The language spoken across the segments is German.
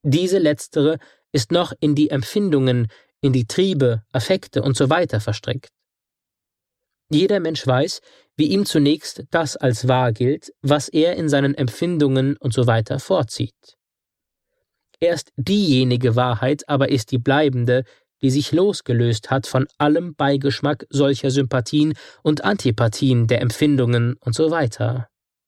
Diese letztere ist noch in die Empfindungen, in die Triebe, Affekte usw. verstrickt. Jeder Mensch weiß, wie ihm zunächst das als wahr gilt, was er in seinen Empfindungen usw. vorzieht. Erst diejenige Wahrheit aber ist die bleibende, die sich losgelöst hat von allem Beigeschmack solcher Sympathien und Antipathien der Empfindungen usw.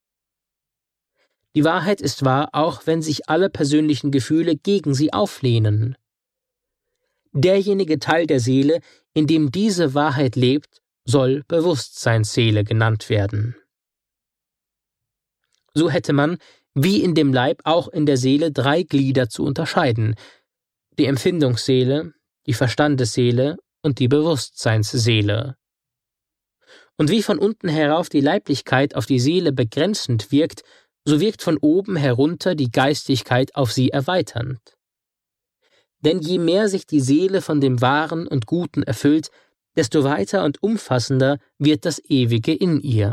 Die Wahrheit ist wahr, auch wenn sich alle persönlichen Gefühle gegen sie auflehnen. Derjenige Teil der Seele, in dem diese Wahrheit lebt, soll Bewusstseinsseele genannt werden. So hätte man, wie in dem Leib, auch in der Seele 3 Glieder zu unterscheiden: die Empfindungsseele, die Verstandesseele und die Bewusstseinsseele. Und wie von unten herauf die Leiblichkeit auf die Seele begrenzend wirkt, so wirkt von oben herunter die Geistigkeit auf sie erweiternd. Denn je mehr sich die Seele von dem Wahren und Guten erfüllt, desto weiter und umfassender wird das Ewige in ihr.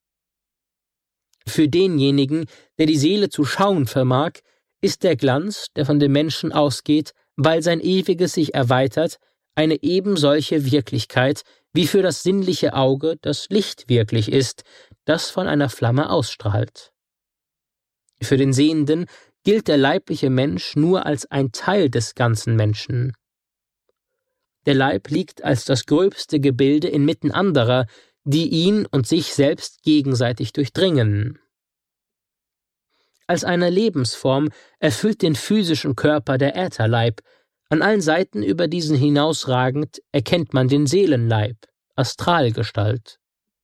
Für denjenigen, der die Seele zu schauen vermag, ist der Glanz, der von dem Menschen ausgeht, weil sein Ewiges sich erweitert, eine ebensolche Wirklichkeit, wie für das sinnliche Auge das Licht wirklich ist, das von einer Flamme ausstrahlt. Für den Sehenden gilt der leibliche Mensch nur als ein Teil des ganzen Menschen. Der Leib liegt als das gröbste Gebilde inmitten anderer, die ihn und sich selbst gegenseitig durchdringen. Als eine Lebensform erfüllt den physischen Körper der Ätherleib, an allen Seiten über diesen hinausragend erkennt man den Seelenleib, Astralgestalt.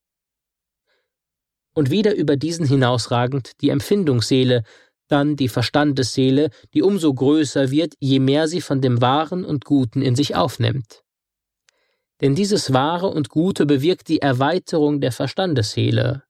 Und wieder über diesen hinausragend die Empfindungsseele, dann die Verstandesseele, die umso größer wird, je mehr sie von dem Wahren und Guten in sich aufnimmt. Denn dieses Wahre und Gute bewirkt die Erweiterung der Verstandesseele.